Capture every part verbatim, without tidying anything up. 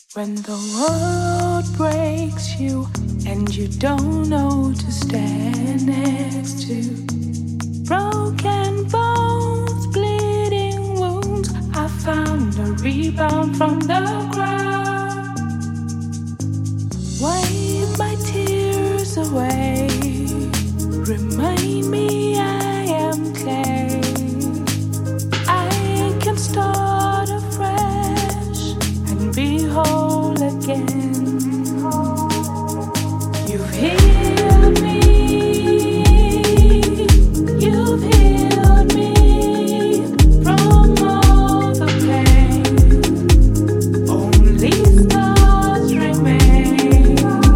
When the world breaks you and you don't know who to stand next to, broken bones, bleeding wounds, I found a rebound from the ground. Wipe my tears away, remind me I am clay. I can start afresh and be whole again. You've healed me, you've healed me from all the pain. Only scars remain.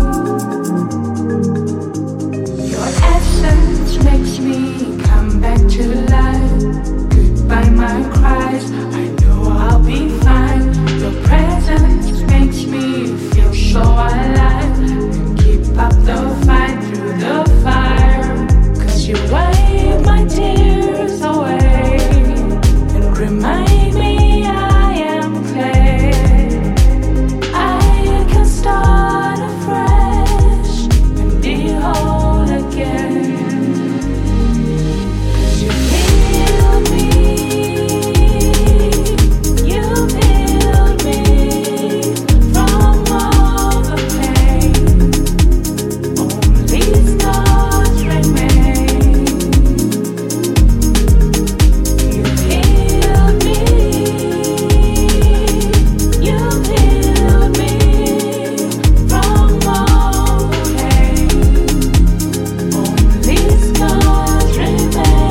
Your essence makes me come back to life. Goodbye my cries, I know I'll be fine. Your presence makes me feel so alive. And keep up the fight through the fire. Cause you wipe my tears away and remind me I am clay. I can start afresh and be whole again. Cause you healed me, you've healed me from all the pain. Only scars remain. You've healed me, you've healed me from all the pain. Only scars remain.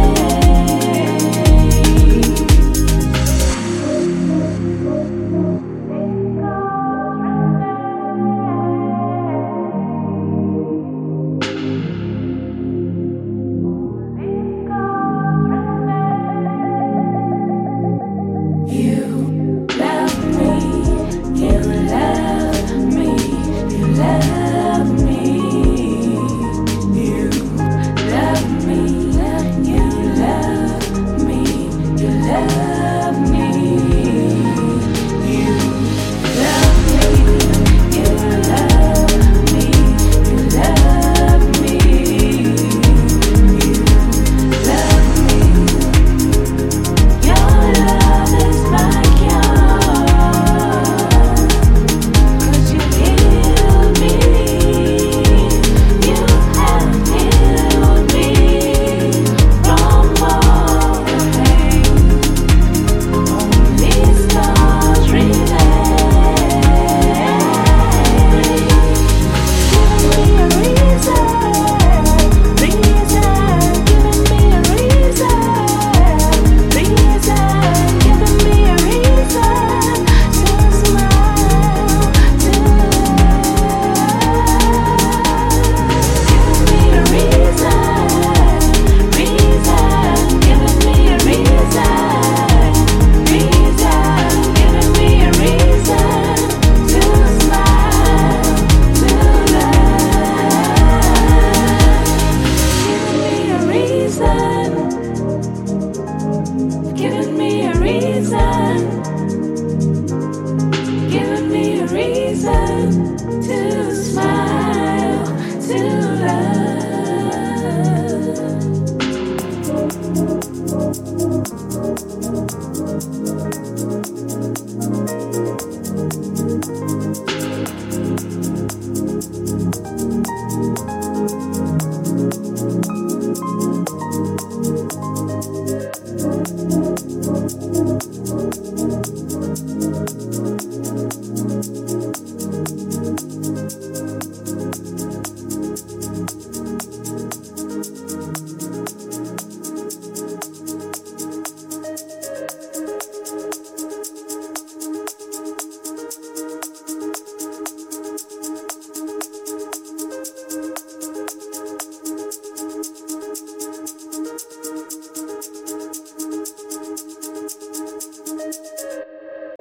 You love me, you love me, you love me. You love me, you love me, you love me. You love me, you love me, you love me. You love me. Your love is my cure. Cause you healed me, you have healed me from all the pain. Only scars remain. Giving me a reason, reason, giving me a reason, reason, giving me a reason to smile, to giving me a reason, reason, giving me a reason, reason, giving me a reason to smile, to love. Giving me a reason, giving me a reason, giving me a reason to smile, to love.